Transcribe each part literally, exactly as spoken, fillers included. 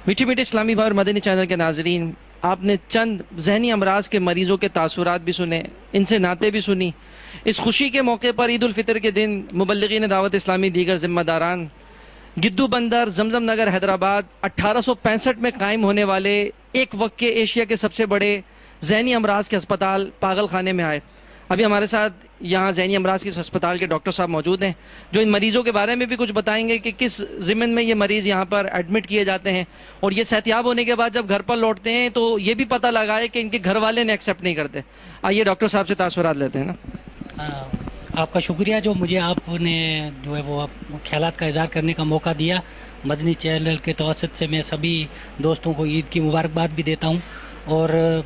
میٹھی میٹھی اسلامی بھائی اور مدنی چینل کے ناظرین، آپ نے چند ذہنی امراض کے مریضوں کے تاثرات بھی سنے، ان سے نعتیں بھی سنی۔ اس خوشی کے موقع پر عید الفطر کے دن مبلغین دعوت اسلامی دیگر ذمہ داران گدو بندر زمزم نگر حیدرآباد اٹھارہ سو پینسٹھ میں قائم ہونے والے ایک وقت کے ایشیا کے سب سے بڑے ذہنی امراض کے اسپتال پاگل خانے میں آئے۔ ابھی ہمارے ساتھ یہاں ذہنی امراض کے اس اسپتال کے ڈاکٹر صاحب موجود ہیں، جو ان مریضوں کے بارے میں بھی کچھ بتائیں گے کہ کس ضمن میں یہ مریض یہاں پر ایڈمٹ کیے جاتے ہیں، اور یہ صحتیاب ہونے کے بعد جب گھر پر لوٹتے ہیں تو یہ بھی پتہ لگا ہے کہ ان کے گھر والے نے ایکسیپٹ نہیں کرتے۔ آئیے ڈاکٹر صاحب سے تاثرات لیتے ہیں نا۔ آپ کا شکریہ جو مجھے آپ نے جو ہے وہ خیالات کا اظہار کرنے کا موقع دیا۔ مدنی چینل کے توسط سے میں سبھی دوستوں کو عید کی مبارکباد بھی دیتا ہوں۔ اور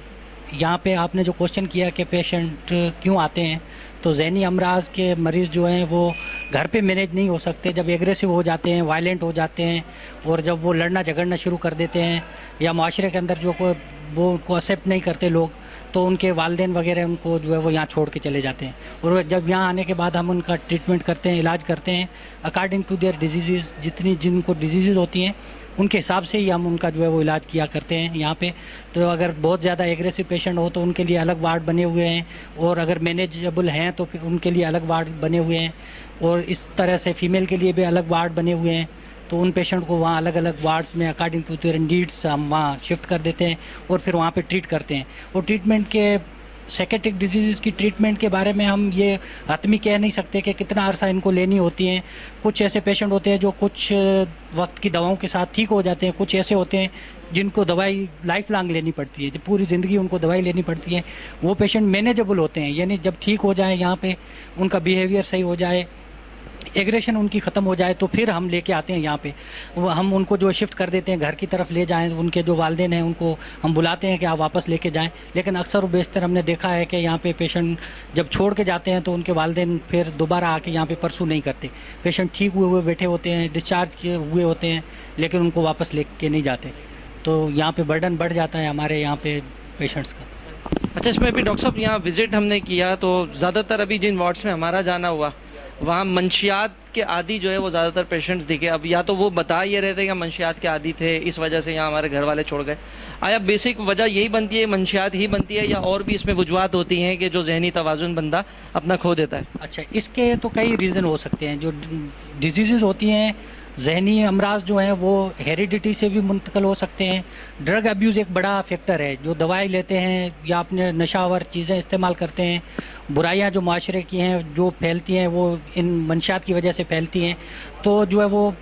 یہاں پہ آپ نے جو کوشچن کیا کہ پیشنٹ کیوں آتے ہیں، تو ذہنی امراض کے مریض جو ہیں وہ گھر پہ مینیج نہیں ہو سکتے، جب ایگریسو ہو جاتے ہیں، وائلنٹ ہو جاتے ہیں، اور جب وہ لڑنا جھگڑنا شروع کر دیتے ہیں، یا معاشرے کے اندر جو کوئی وہ ان کو ایکسیپٹ نہیں کرتے لوگ، تو ان کے والدین وغیرہ ان کو جو ہے وہ یہاں چھوڑ کے چلے جاتے ہیں۔ اور جب یہاں آنے کے بعد ہم ان کا ٹریٹمنٹ کرتے ہیں، علاج کرتے ہیں اکارڈنگ ٹو دیئر ڈیزیزز، جتنی جن کو ڈیزیزز ہوتی ہیں ان کے حساب سے ہی ہم ان کا جو ہے وہ علاج کیا کرتے ہیں یہاں پہ۔ تو اگر بہت زیادہ ایگریسو پیشنٹ ہو تو ان کے لیے الگ وارڈ بنے ہوئے ہیں، اور اگر مینیجیبل ہیں تو پھر ان کے لیے الگ وارڈ بنے ہوئے ہیں، اور اس طرح سے فیمیل کے لیے بھی الگ وارڈ بنے ہوئے ہیں۔ تو ان پیشنٹ کو وہاں الگ الگ وارڈز میں اکارڈنگ ٹو دیئر نیڈس ہم وہاں شفٹ کر دیتے ہیں، اور پھر وہاں پہ ٹریٹ کرتے ہیں۔ اور ٹریٹمنٹ کے سیکیٹرک ڈیزیزز کی ٹریٹمنٹ کے بارے میں ہم یہ حتمی کہہ نہیں سکتے کہ کتنا عرصہ ان کو لینی ہوتی ہیں۔ کچھ ایسے پیشنٹ ہوتے ہیں جو کچھ وقت کی دواؤں کے ساتھ ٹھیک ہو جاتے ہیں، کچھ ایسے ہوتے ہیں جن کو دوائی لائف لانگ لینی پڑتی ہے، جب پوری زندگی ان کو دوائی لینی پڑتی ہے۔ وہ پیشنٹ مینیجبل ہوتے ہیں، یعنی جب ٹھیک ہو جائیں، یہاں پہ ان کا بیہیویئر صحیح ہو جائے، ایگریشن ان کی ختم ہو جائے، تو پھر ہم لے کے آتے ہیں یہاں پہ۔ ہم ان کو جو شفٹ کر دیتے ہیں، گھر کی طرف لے جائیں، ان کے جو والدین ہیں ان کو ہم بلاتے ہیں کہ آپ واپس لے کے جائیں۔ لیکن اکثر و بیشتر ہم نے دیکھا ہے کہ یہاں پہ پیشنٹ جب چھوڑ کے جاتے ہیں تو ان کے والدین پھر دوبارہ آ کے یہاں پہ پرسو نہیں کرتے۔ پیشنٹ ٹھیک ہوئے ہوئے بیٹھے ہوتے ہیں، ڈسچارج کیے ہوئے ہوتے ہیں، لیکن ان کو واپس لے کے نہیں جاتے۔ تو یہاں پہ برڈن بڑھ جاتا ہے ہمارے یہاں پہ پیشنٹس کا۔ اچھا، اس میں بھی ڈاکٹر صاحب یہاں وزٹ ہم نے کیا تو زیادہ تر ابھی جن وارڈس میں ہمارا جانا ہوا وہاں منشیات کے عادی جو ہے وہ زیادہ تر پیشنٹس دکھے۔ اب یا تو وہ بتا یہ رہے تھے کہ منشیات کے عادی تھے، اس وجہ سے یہاں ہمارے گھر والے چھوڑ گئے۔ آیا بیسک وجہ یہی بنتی ہے، منشیات ہی بنتی ہے، یا اور بھی اس میں وجوہات ہوتی ہیں کہ جو ذہنی توازن بندہ اپنا کھو دیتا ہے؟ اچھا، اس کے تو کئی ریزن ہو سکتے ہیں۔ جو ڈیزیزز ہوتی ہیں، ذہنی امراض جو ہیں وہ ہیریڈیٹی سے بھی منتقل ہو سکتے ہیں۔ ڈرگ ابیوز ایک بڑا فیکٹر ہے، جو دوائی لیتے ہیں یا اپنے نشہ آور چیزیں استعمال کرتے ہیں، برائیاں جو معاشرے کی ہیں جو پھیلتی ہیں وہ ان منشیات کی وجہ سے پھیلتی ہیں۔ تو جو ہے وہ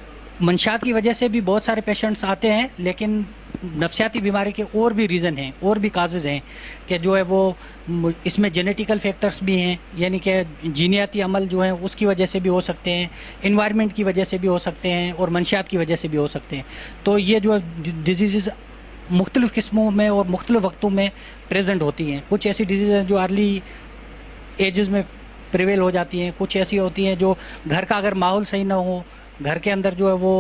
منشیات کی وجہ سے بھی بہت سارے پیشنٹس آتے ہیں، لیکن نفسیاتی بیماری کے اور بھی ریزن ہیں، اور بھی کازز ہیں کہ جو ہے وہ اس میں جینیٹیکل فیکٹرز بھی ہیں، یعنی کہ جینیاتی عمل جو ہیں اس کی وجہ سے بھی ہو سکتے ہیں، انوائرمنٹ کی وجہ سے بھی ہو سکتے ہیں، اور منشیات کی وجہ سے بھی ہو سکتے ہیں۔ تو یہ جو ڈیزیزز مختلف قسموں میں اور مختلف وقتوں میں پریزنٹ ہوتی ہیں۔ کچھ ایسی ڈیزیز ہیں جو ارلی ایجز میں پریویل ہو جاتی ہیں، کچھ ایسی ہوتی ہیں جو گھر کا اگر ماحول صحیح نہ ہو، گھر کے اندر جو ہے وہ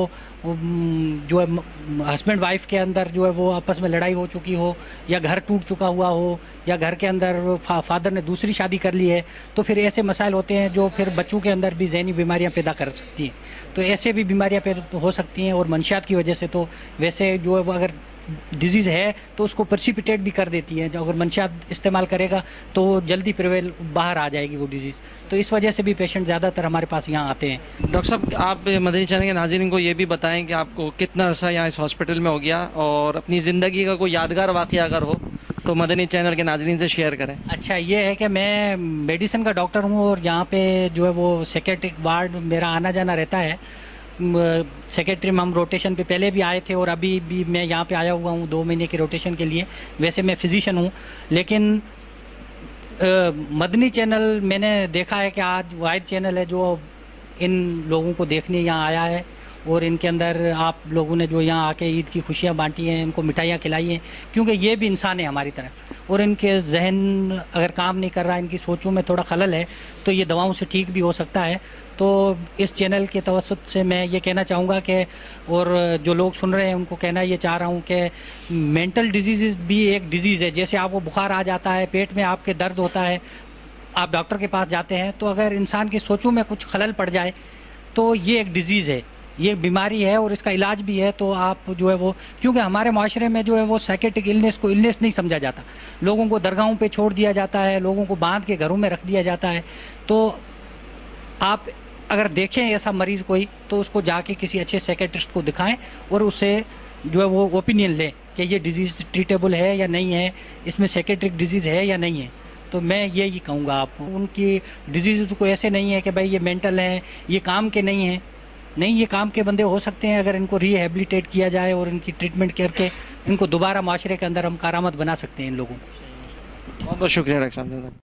جو ہے ہسبینڈ وائف کے اندر جو ہے وہ آپس میں لڑائی ہو چکی ہو، یا گھر ٹوٹ چکا ہوا ہو، یا گھر کے اندر فادر نے دوسری شادی کر لی ہے، تو پھر ایسے مسائل ہوتے ہیں جو پھر بچوں کے اندر بھی ذہنی بیماریاں پیدا کر سکتی ہیں۔ تو ایسے بھی بیماریاں پیدا ہو سکتی ہیں، اور منشیات کی وجہ سے تو ویسے جو ہے وہ اگر ڈیزیز ہے تو اس کو پرسیپیٹیٹ بھی کر دیتی ہے، جو اگر منشیات استعمال کرے گا تو جلدی پریویل باہر آ جائے گی وہ ڈیزیز۔ تو اس وجہ سے بھی پیشنٹ زیادہ تر ہمارے پاس یہاں آتے ہیں۔ ڈاکٹر صاحب، آپ مدنی چینل کے ناظرین کو یہ بھی بتائیں کہ آپ کو کتنا عرصہ یہاں اس ہاسپٹل میں ہو گیا، اور اپنی زندگی کا کوئی یادگار واقعہ اگر ہو تو مدنی چینل کے ناظرین سے شیئر کریں۔ اچھا، یہ ہے کہ میں میڈیسن کا ڈاکٹر ہوں، اور یہاں پہ جو ہے وہ سیکیٹرک وارڈ میرا آنا جانا رہتا ہے۔ سیکیٹری میں ہم روٹیشن پہ پہلے بھی آئے تھے، اور ابھی بھی میں یہاں پہ آیا ہوا ہوں دو مہینے کی روٹیشن کے لیے۔ ویسے میں فزیشین ہوں، لیکن مدنی چینل میں نے دیکھا ہے کہ آج واحد چینل ہے جو ان لوگوں کو دیکھنے یہاں آیا ہے، اور ان کے اندر آپ لوگوں نے جو یہاں آ کے عید کی خوشیاں بانٹی ہیں، ان کو مٹھائیاں کھلائی ہیں، کیونکہ یہ بھی انسان ہے ہماری طرح، اور ان کے ذہن اگر کام نہیں کر رہا، ان کی سوچوں میں تھوڑا خلل ہے، تو یہ دواؤں سے ٹھیک بھی ہو سکتا ہے۔ تو اس چینل کے توسط سے میں یہ کہنا چاہوں گا کہ، اور جو لوگ سن رہے ہیں ان کو کہنا یہ چاہ رہا ہوں کہ مینٹل ڈیزیز بھی ایک ڈیزیز ہے۔ جیسے آپ کو بخار آ جاتا ہے، پیٹ میں آپ کے درد ہوتا ہے، آپ ڈاکٹر کے پاس جاتے ہیں، تو اگر انسان کی سوچوں میں کچھ خلل پڑ جائے تو یہ ایک ڈیزیز ہے، یہ بیماری ہے اور اس کا علاج بھی ہے، تو آپ جو ہے وہ، کیونکہ ہمارے معاشرے میں جو ہے وہ سائیکیٹرک النس کو النس نہیں سمجھا جاتا، لوگوں کو درگاہوں پہ چھوڑ دیا جاتا ہے، لوگوں کو باندھ کے گھروں میں رکھ دیا جاتا ہے. تو آپ اگر دیکھیں ایسا مریض کوئی تو اس کو جا کے کسی اچھے سائیکیٹرسٹ کو دکھائیں اور اس سے جو ہے وہ اوپینین لیں کہ یہ ڈیزیز ٹریٹیبل ہے یا نہیں ہے، اس میں سائیکیٹرک ڈیزیز ہے یا نہیں ہے. تو میں یہی کہوں گا آپ کو، ان کی ڈیزیز کو ایسے نہیں ہے کہ بھائی یہ مینٹل ہیں، یہ کام کے نہیں ہیں. نہیں، یہ کام کے بندے ہو سکتے ہیں اگر ان کو ری ہیبلیٹیٹ کیا جائے اور ان کی ٹریٹمنٹ کر کے ان کو دوبارہ معاشرے کے اندر ہم کارآمد بنا سکتے ہیں ان لوگوں کو. بہت بہت شکریہ ڈاکٹر صاحب.